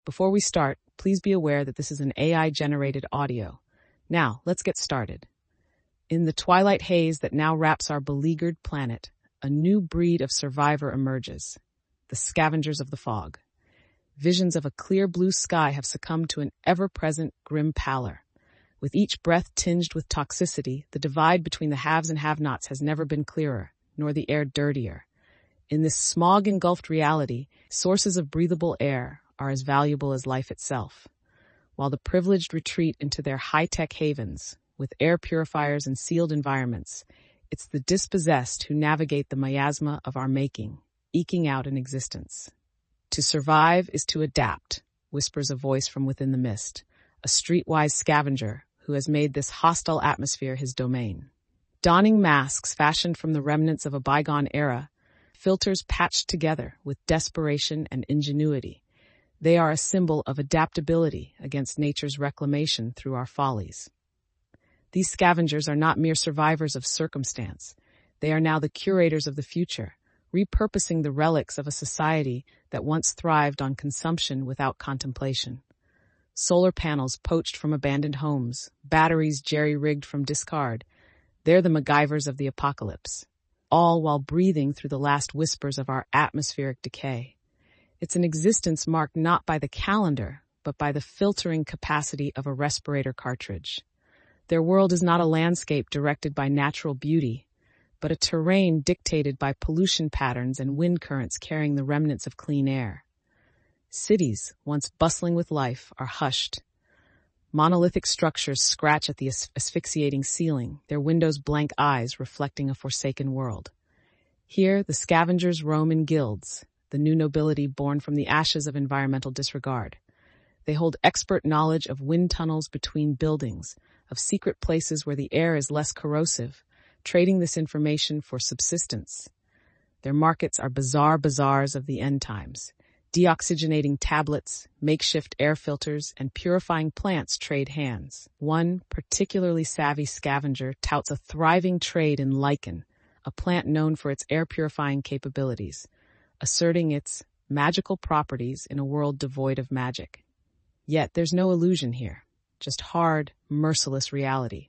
Before we start, please be aware that this is an AI-generated audio. Now, let's get started. In the twilight haze that now wraps our beleaguered planet, a new breed of survivor emerges, the scavengers of the fog. Visions of a clear blue sky have succumbed to an ever-present grim pallor. With each breath tinged with toxicity, the divide between the haves and have-nots has never been clearer, nor the air dirtier. In this smog-engulfed reality, sources of breathable air are as valuable as life itself. While the privileged retreat into their high-tech havens, with air purifiers and sealed environments, it's the dispossessed who navigate the miasma of our making, eking out an existence. To survive is to adapt, whispers a voice from within the mist, a streetwise scavenger who has made this hostile atmosphere his domain. Donning masks fashioned from the remnants of a bygone era, filters patched together with desperation and ingenuity, they are a symbol of adaptability against nature's reclamation through our follies. These scavengers are not mere survivors of circumstance. They are now the curators of the future, repurposing the relics of a society that once thrived on consumption without contemplation. Solar panels poached from abandoned homes, batteries jerry-rigged from discard. They're the MacGyvers of the apocalypse, all while breathing through the last whispers of our atmospheric decay. It's an existence marked not by the calendar, but by the filtering capacity of a respirator cartridge. Their world is not a landscape directed by natural beauty, but a terrain dictated by pollution patterns and wind currents carrying the remnants of clean air. Cities, once bustling with life, are hushed. Monolithic structures scratch at the asphyxiating ceiling, their windows blank eyes reflecting a forsaken world. Here, the scavengers roam in guilds, the new nobility born from the ashes of environmental disregard. They hold expert knowledge of wind tunnels between buildings, of secret places where the air is less corrosive, trading this information for subsistence. Their markets are bizarre bazaars of the end times. Deoxygenating tablets, makeshift air filters, and purifying plants trade hands. One particularly savvy scavenger touts a thriving trade in lichen, a plant known for its air-purifying capabilities, asserting its magical properties in a world devoid of magic. Yet there's no illusion here, just hard, merciless reality.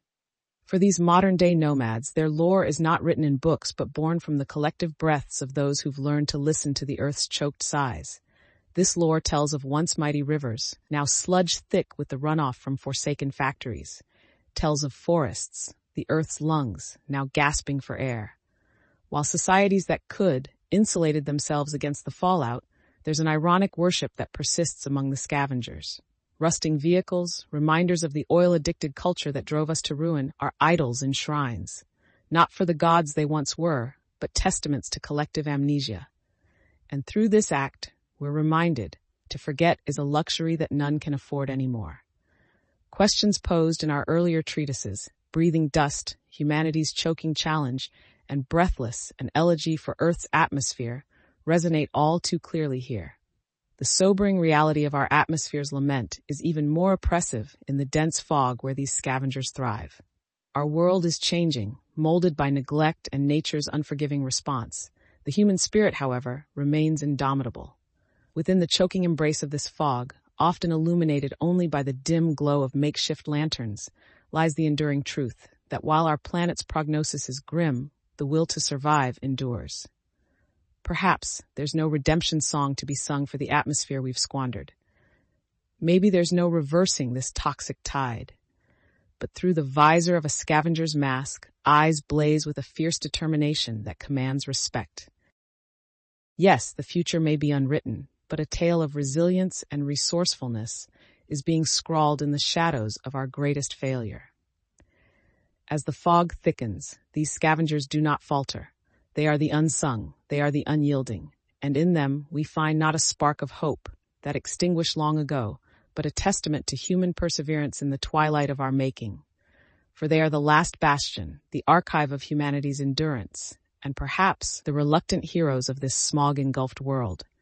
For these modern-day nomads, their lore is not written in books but born from the collective breaths of those who've learned to listen to the earth's choked sighs. This lore tells of once mighty rivers, now sludge-thick with the runoff from forsaken factories. Tells of forests, the earth's lungs, now gasping for air. While societies that could, insulated themselves against the fallout, there's an ironic worship that persists among the scavengers. Rusting vehicles, reminders of the oil-addicted culture that drove us to ruin, are idols in shrines, not for the gods they once were, but testaments to collective amnesia. And through this act, we're reminded to forget is a luxury that none can afford anymore. Questions posed in our earlier treatises, Breathing Dust, Humanity's Choking Challenge, and Breathless, an elegy for Earth's atmosphere, resonate all too clearly here. The sobering reality of our atmosphere's lament is even more oppressive in the dense fog where these scavengers thrive. Our world is changing, molded by neglect and nature's unforgiving response. The human spirit, however, remains indomitable. Within the choking embrace of this fog, often illuminated only by the dim glow of makeshift lanterns, lies the enduring truth that while our planet's prognosis is grim, the will to survive endures. Perhaps there's no redemption song to be sung for the atmosphere we've squandered. Maybe there's no reversing this toxic tide. But through the visor of a scavenger's mask, eyes blaze with a fierce determination that commands respect. Yes, the future may be unwritten, but a tale of resilience and resourcefulness is being scrawled in the shadows of our greatest failure. As the fog thickens, these scavengers do not falter. They are the unsung, they are the unyielding, and in them we find not a spark of hope that extinguished long ago, but a testament to human perseverance in the twilight of our making. For they are the last bastion, the archive of humanity's endurance, and perhaps the reluctant heroes of this smog-engulfed world.